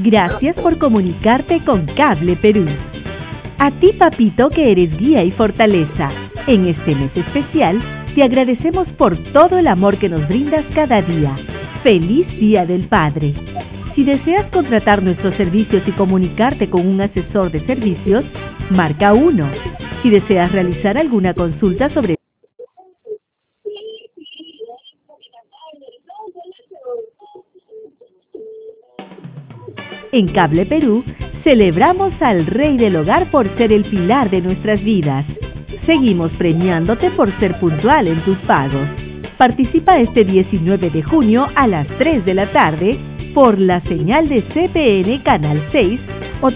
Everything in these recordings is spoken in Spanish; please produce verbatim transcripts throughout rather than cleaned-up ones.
Gracias por comunicarte con Cable Perú. A ti, papito, que eres guía y fortaleza. En este mes especial, te agradecemos por todo el amor que nos brindas cada día. ¡Feliz Día del Padre! Si deseas contratar nuestros servicios y comunicarte con un asesor de servicios, marca uno. Si deseas realizar alguna consulta sobre En Cable Perú, celebramos al Rey del Hogar por ser el pilar de nuestras vidas. Seguimos premiándote por ser puntual en tus pagos. Participa este diecinueve de junio a las tres de la tarde por la señal de C P N Canal seis o...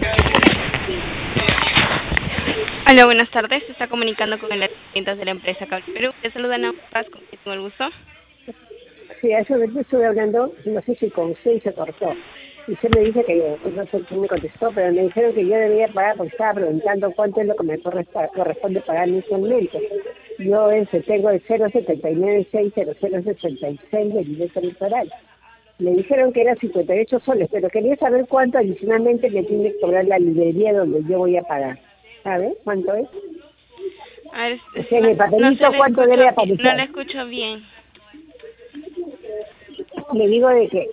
Hola, buenas tardes. Se está comunicando con el asistente de la empresa Cable Perú. Te saludan a Paz, con quien tengo el gusto. Sí, a eso veces estuve hablando, no sé si con usted y se cortó. Y usted me dice que yo, no sé quién me contestó, pero me dijeron que yo debía pagar porque estaba preguntando cuánto es lo que me corresponde, corresponde pagar mensualmente. Yo ese tengo el cero setenta y nueve seis cero cero sesenta y seis del ingreso electoral. Me dijeron que era cincuenta y ocho soles, pero quería saber cuánto adicionalmente me tiene que cobrar la librería donde yo voy a pagar. ¿Sabe cuánto es? A ver, O sea, en el papelito, no ¿cuánto debe aparecer? No le escucho bien. Le digo de que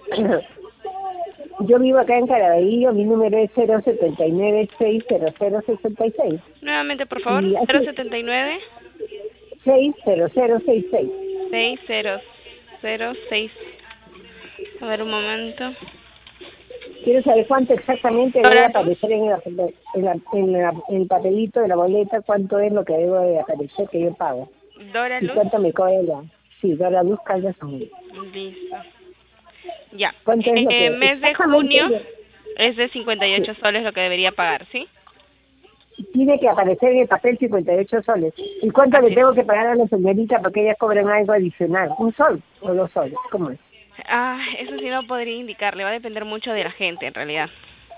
yo vivo acá en Caraballo, mi número es cero setenta y nueve seis cero cero sesenta y seis. Nuevamente, por favor, Y cero setenta y nueve seis cero cero seis seis. seis cero cero seis. A ver, un momento. Quiero saber cuánto exactamente debe aparecer en, el, en, la, en, la, en el papelito de la boleta, cuánto es lo que debo de aparecer que yo pago. Dora Luz. ¿Y cuánto me cobra? Sí, Dora Luz Caldas. Listo. Ya. ¿Cuánto es lo que Eh, mes de junio yo... es de cincuenta y ocho sí. soles lo que debería pagar, ¿sí? Tiene que aparecer en el papel cincuenta y ocho soles. ¿Y cuánto Así le tengo que pagar a la señorita porque ellas cobran algo adicional? ¿Un sol o dos soles? ¿Cómo es? Ah, eso sí no podría indicarle, va a depender mucho de la gente en realidad.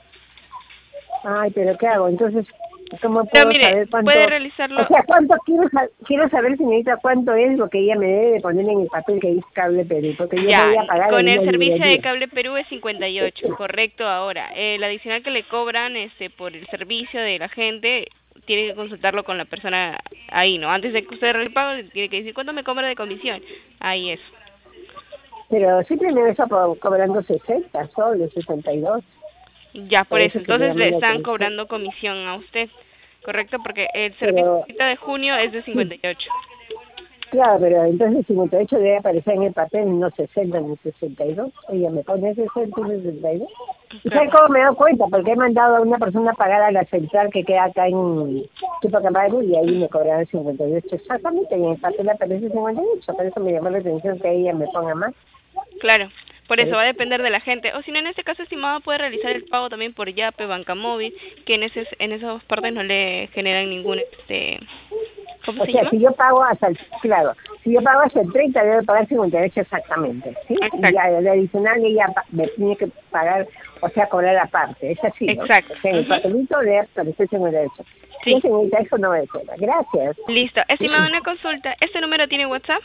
Ay, pero ¿qué hago? Entonces, ¿cómo puedo pero mire, saber cuánto? Puede realizarlo. O sea, ¿cuánto quiero, quiero saber, señorita, cuánto es lo que ella me debe de poner en el papel que dice Cable Perú? Porque yo ya, voy a pagar con el, el servicio librería. de Cable Perú es cincuenta y ocho, correcto. Ahora, el adicional que le cobran este por el servicio de la gente, tiene que consultarlo con la persona ahí, ¿no? Antes de que usted realice el pago, tiene que decir, ¿cuánto me cobra de comisión? Ahí es. Pero siempre me está cobrando sesenta soles, sesenta y dos. Ya, por, por eso, eso entonces le están cobrando atención. comisión a usted, ¿correcto? Porque el servicio pero, de junio es de cincuenta y ocho. Claro, pero entonces cincuenta y ocho debe aparecer en el papel, no sesenta ni sesenta y dos. Ella me pone sesenta y sesenta y dos. ¿Y sabes cómo me he dado cuenta? Porque he mandado a una persona a pagar a la central que queda acá en Tupac-Amaru y ahí me cobraron cincuenta y ocho exactamente, y en el papel aparece cincuenta y ocho. Por eso me llamó la atención que ella me ponga más. Claro, por eso va a depender de la gente. O si no, en este caso, estimado, puede realizar el pago también por Yape, Banca Móvil, que en ese, en esas partes no le generan ningún... este ¿Cómo o se sea, llama? si yo pago hasta el... Claro, si yo pago hasta el treinta, debo pagar cincuenta y ocho exactamente, ¿sí? Exacto. Y ya, el adicional ella me tiene que pagar, o sea, cobrar aparte. Es así, ¿no? Exacto. O sea, en el uh-huh. papelito debe aparecer cincuenta y ocho. Sí. Yo, señorita, eso no me queda. Gracias. Listo. Estimado, una consulta. ¿Este número tiene WhatsApp?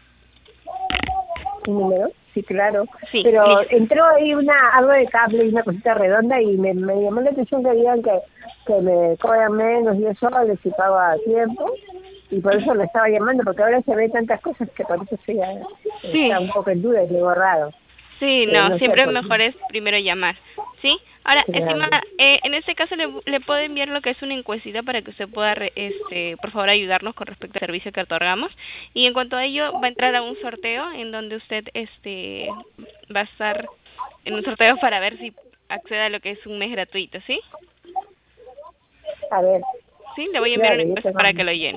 ¿Un número? Sí, claro. Sí, pero listo. entró ahí una algo de cable y una cosita redonda y me, me llamó la atención que digan que, que me cobran menos diez soles si pago a tiempo. Y por eso lo estaba llamando, porque ahora se ve tantas cosas que por eso sí, sí. está un poco en duda y le he borrado. Sí, Pero no, no siempre sé, mejor es primero llamar, ¿sí? Ahora, estimada, eh, en este caso le, le puedo enviar lo que es una encuestita para que usted pueda, re, este, por favor, ayudarnos con respecto al servicio que otorgamos. Y en cuanto a ello, va a entrar a un sorteo en donde usted este va a estar en un sorteo para ver si accede a lo que es un mes gratuito, ¿sí? A ver. Sí, le voy a enviar Claro, una encuesta para que lo llene.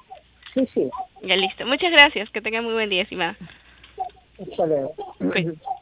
Sí, sí. Ya listo. Muchas gracias. Que tenga muy buen día, estimada. Hasta luego. Sí.